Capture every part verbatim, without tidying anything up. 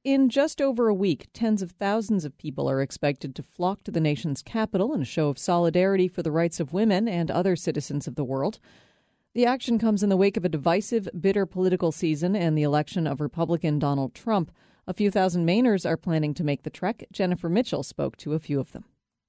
In just over a week, tens of thousands of people are expected to flock to the nation's capital in a show of solidarity for the rights of women and other citizens of the world. The action comes in the wake of a divisive, bitter political season and the election of Republican Donald Trump. A few thousand Mainers are planning to make the trek. Jennifer Mitchell spoke to a few of them.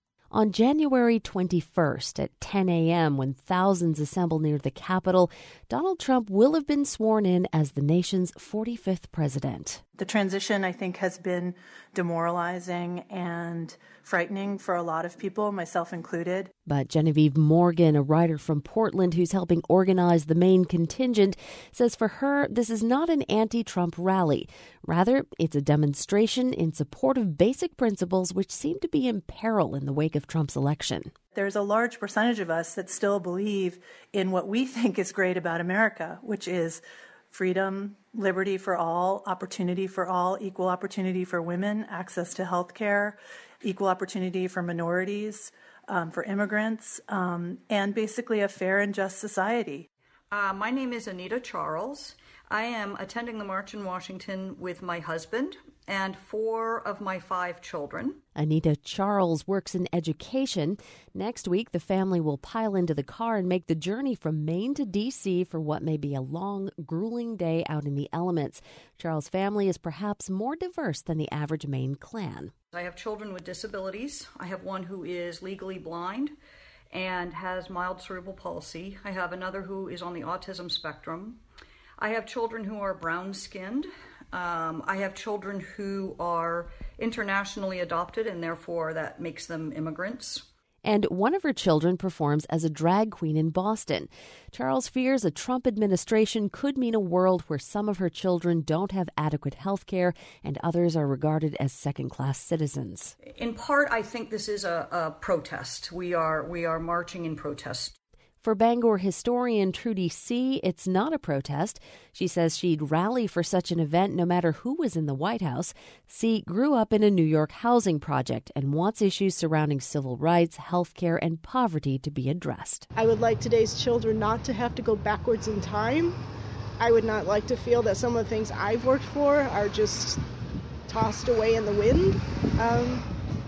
On January twenty-first at ten a.m., when thousands assemble near the Capitol, Donald Trump will have been sworn in as the nation's forty-fifth president. The transition, I think, has been demoralizing and frightening for a lot of people, myself included. But Genevieve Morgan, a writer from Portland who's helping organize the Maine contingent, says for her, this is not an anti-Trump rally. Rather, it's a demonstration in support of basic principles which seem to be in peril in the wake of Trump's election. There's a large percentage of us that still believe in what we think is great about America, which is freedom, liberty for all, opportunity for all, equal opportunity for women, access to health care, equal opportunity for minorities, um, for immigrants, um, and basically a fair and just society. Uh, my name is Anita Charles. I am attending the march in Washington with my husband and four of my five children. Anita Charles works in education. Next week, the family will pile into the car and make the journey from Maine to D C for what may be a long, grueling day out in the elements. Charles' family is perhaps more diverse than the average Maine clan. I have children with disabilities. I have one who is legally blind and has mild cerebral palsy. I have another who is on the autism spectrum. I have children who are brown-skinned. Um, I have children who are internationally adopted, and therefore that makes them immigrants. And one of her children performs as a drag queen in Boston. Charles fears a Trump administration could mean a world where some of her children don't have adequate health care and others are regarded as second-class citizens. In part, I think this is a, a protest. We are we are marching in protest. For Bangor historian Trudy See, it's not a protest. She says she'd rally for such an event no matter who was in the White House. See grew up in a New York housing project and wants issues surrounding civil rights, health care, and poverty to be addressed. I would like today's children not to have to go backwards in time. I would not like to feel that some of the things I've worked for are just tossed away in the wind. Um,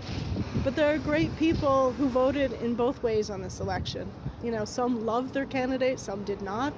but there are great people who voted in both ways on this election. You know, some loved their candidate, some did not.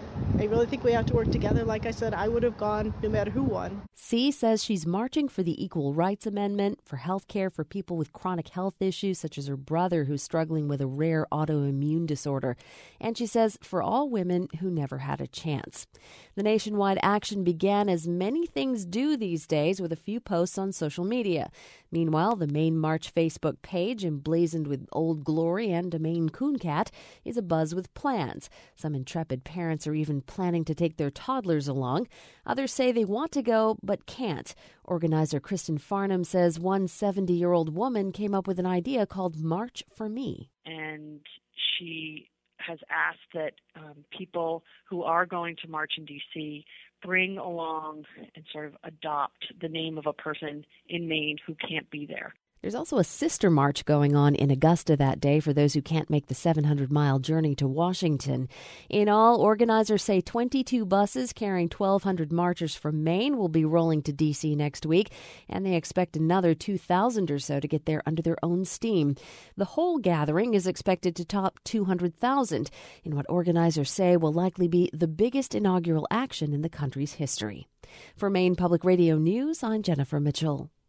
I really think we have to work together. Like I said, I would have gone no matter who won. C says she's marching for the Equal Rights Amendment, for health care for people with chronic health issues, such as her brother who's struggling with a rare autoimmune disorder. And she says for all women who never had a chance. The nationwide action began, as many things do these days, with a few posts on social media. Meanwhile, the Maine March Facebook page, emblazoned with Old Glory and a Maine coon cat, is abuzz with plans. Some intrepid parents are even planning to take their toddlers along. Others say they want to go but can't. Organizer Kristen Farnham says one seventy-year-old woman came up with an idea called March for Me. And she has asked that um, people who are going to march in D C bring along and sort of adopt the name of a person in Maine who can't be there. There's also a sister march going on in Augusta that day for those who can't make the seven hundred mile journey to Washington. In all, organizers say twenty-two buses carrying twelve hundred marchers from Maine will be rolling to D C next week, and they expect another two thousand or so to get there under their own steam. The whole gathering is expected to top two hundred thousand in what organizers say will likely be the biggest inaugural action in the country's history. For Maine Public Radio News, I'm Jennifer Mitchell.